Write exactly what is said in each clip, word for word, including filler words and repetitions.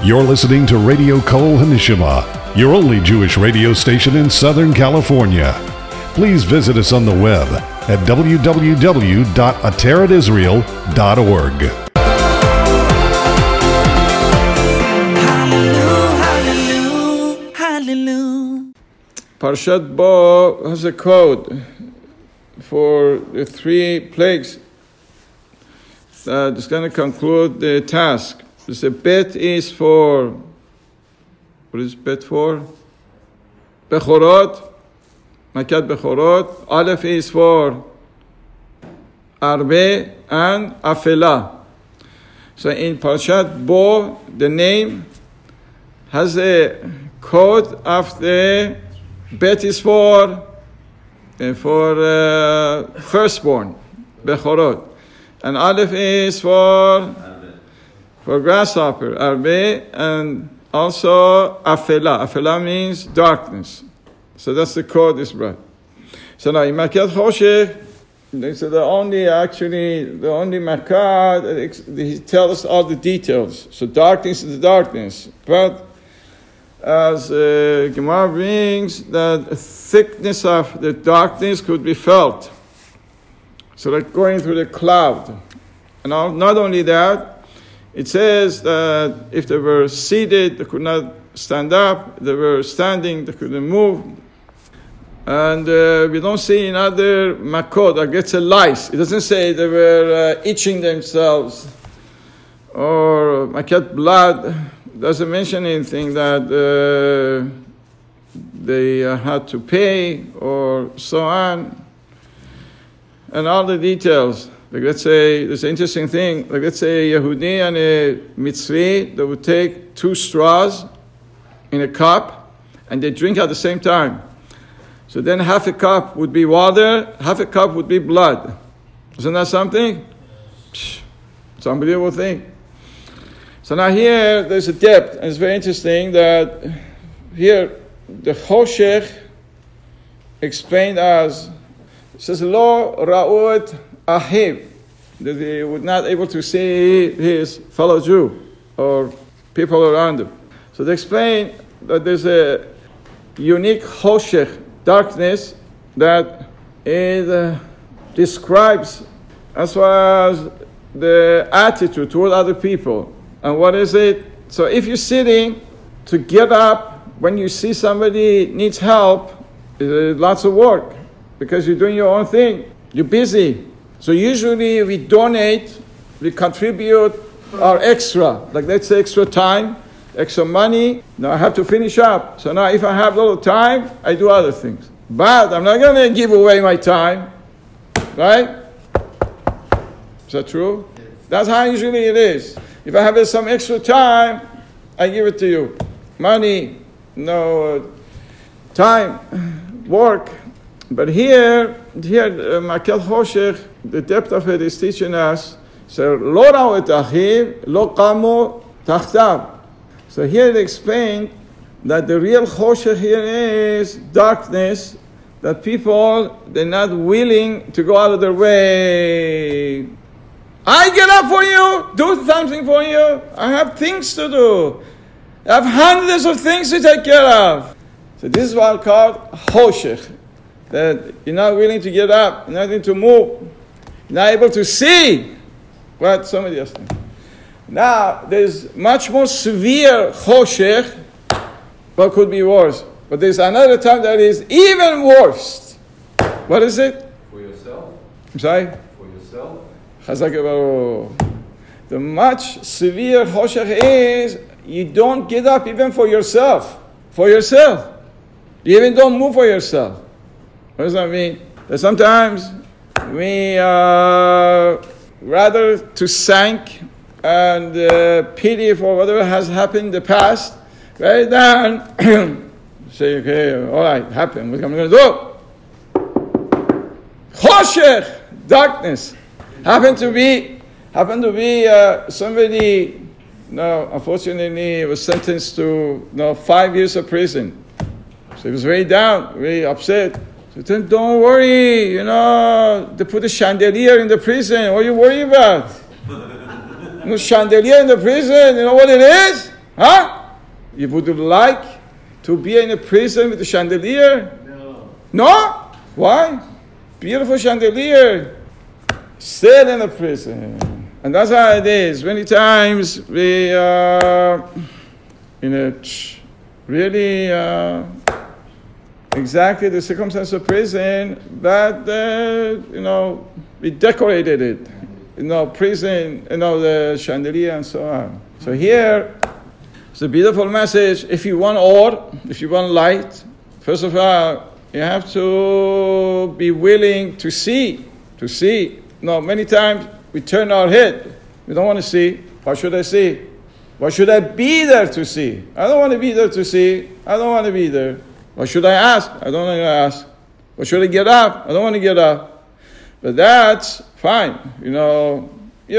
You're listening to Radio Kol Hanishima, your only Jewish radio station in Southern California. Please visit us on the web at w w w dot ateret israel dot org. Parshat Bo has a code for the three plagues that is going to conclude the task. The bet is for, what is bet for? Bechorot, Makat Bechorot. Aleph is for Arbe and Afela. So in Parshat Bo, the name has a code after bet is for uh, for uh, firstborn, Bechorot. And Aleph is for for grasshopper, Arbe, and also Afela. Afela means darkness. So that's the code is brought. So now in Makat Choshech, so the only actually the only Makat, he tells us all the details. So darkness is the darkness, but as uh, Gemara brings, that thickness of the darkness could be felt. So like going through the cloud. And not only that, it says that if they were seated, they could not stand up. If they were standing, they couldn't move. And uh, we don't see in other makot, I guess a lice. It doesn't say they were uh, itching themselves or makat blood. It doesn't mention anything that uh, they uh, had to pay or so on. And all the details. Like let's say, there's an interesting thing, like let's say a Yehudi and a Mitzri, they would take two straws in a cup and they drink at the same time. So then half a cup would be water, half a cup would be blood. Isn't that something? Psh, it's an unbelievable thing. So now here, there's a depth, and it's very interesting that here, the Choshech explained as, it says, Lo ra'ut ahiv, that he was not able to see his fellow Jew or people around him. So they explain that there's a unique Choshech, darkness, that it uh, describes as far as the attitude toward other people. And what is it? So if you're sitting, to get up when you see somebody needs help, is lots of work because you're doing your own thing. You're busy. So usually we donate, we contribute our extra, like let's say extra time, extra money. Now I have to finish up. So now if I have a little time, I do other things. But I'm not going to give away my time. Right? Is that true? That's how usually it is. If I have some extra time, I give it to you. Money, no uh, time, work. But here, here, Makat Choshech, the depth of it is teaching us, so lo ra'u et achiv, lo qamu tachtav. So here it explained that the real Choshech here is darkness, that people, they're not willing to go out of their way. I get up for you, do something for you. I have things to do. I have hundreds of things to take care of. So this is what I call Choshech. That you're not willing to get up, you're not willing to move, you're not able to see what somebody else thinks. Now, there's much more severe Choshech, but could be worse. But there's another time that is even worse. What is it? For yourself. I'm sorry? For yourself. The much severe Choshech is you don't get up even for yourself. For yourself. You even don't move for yourself. What does that mean? That sometimes we uh, rather to thank and uh, pity for whatever has happened in the past, right down, say, okay, all right, happened, what am I going to do? Choshech, darkness. Happened to be, happened to be uh, somebody, no, unfortunately, was sentenced to no five years of prison. So he was very down, very upset. So then, don't worry, you know, they put a chandelier in the prison. What are you worried about? No chandelier in the prison, you know what it is? Huh? You would like to be in a prison with a chandelier? No. No? Why? Beautiful chandelier. Still in a prison. And that's how it is. Many times we are in a really uh, exactly the circumstance of prison, but uh, you know, we decorated it. You know, prison, you know, the chandelier and so on. So here, it's a beautiful message. If you want or, if you want light, first of all, you have to be willing to see, to see. No, many times we turn our head. We don't want to see. Why should I see? Why should I be there to see? I don't want to be there to see. I don't want to be there. Why should I ask? I don't want to ask. Why should I get up? I don't want to get up. But that's fine. You know,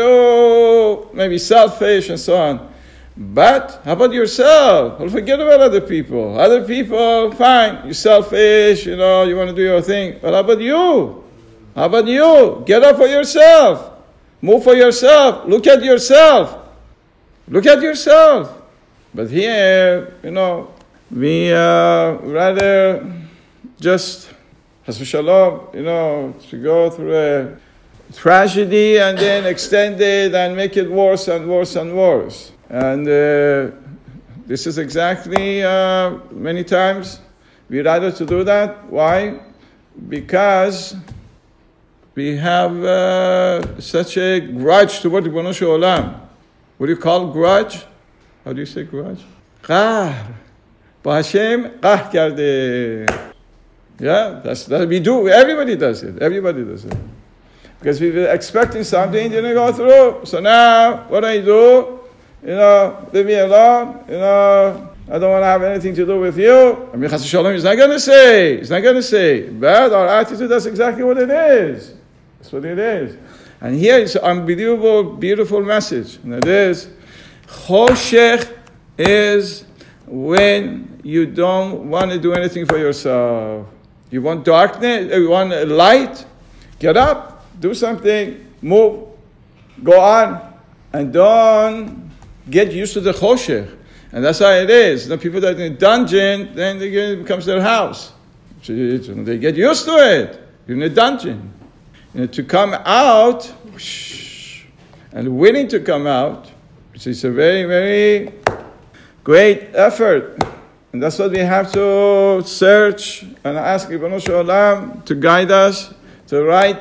you may be selfish and so on. But how about yourself? Well, forget about other people. Other people, fine. You're selfish, you know, you want to do your thing. But how about you? How about you? Get up for yourself. Move for yourself. Look at yourself. Look at yourself. But here, you know, we uh, rather just, Hashem Shalom, you know, to go through a tragedy and then extend it and make it worse and worse and worse. And uh, this is exactly, uh, many times, we rather to do that. Why? Because we have uh, such a grudge toward the Ribbono Shel Olam. What do you call grudge? How do you say grudge? Qahr. Ba Hashem qahr karde. Yeah, that's that we do. Everybody does it. Everybody does it. Because we were expecting something, didn't go through. So now, what do I do? You know, leave me alone. You know, I don't want to have anything to do with you. I mean, Chas Shalom, he's not going to say. He's not going to say. But our attitude, that's exactly what it is. That's what it is. And here is an unbelievable, beautiful message. And it is, Choshech is when you don't want to do anything for yourself. You want darkness, you want light, get up, do something, move, go on, and don't get used to the choshech. And that's how it is. The people that are in a dungeon, then it becomes their house. So they get used to it. You're in a dungeon. You know, to come out, whoosh, and willing to come out, which is a very, very great effort. And that's what we have to search and ask Ribbono Shel Olam to guide us to the right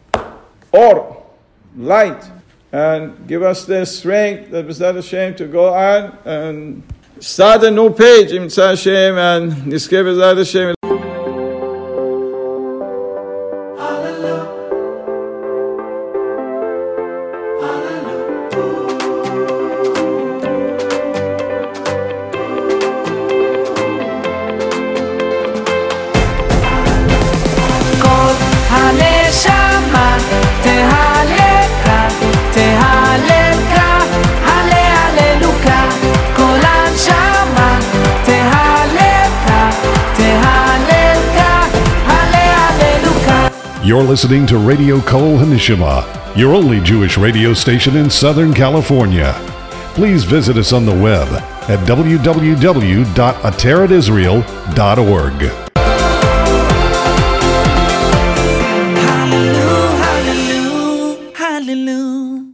or light, and give us the strength that was not ashamed to go on and start a new page in Mitzvah Hashem and Niskeh B'ezrat Hashem. You're listening to Radio Kol HaNeshama, your only Jewish radio station in Southern California. Please visit us on the web at w w w dot ateret israel dot org.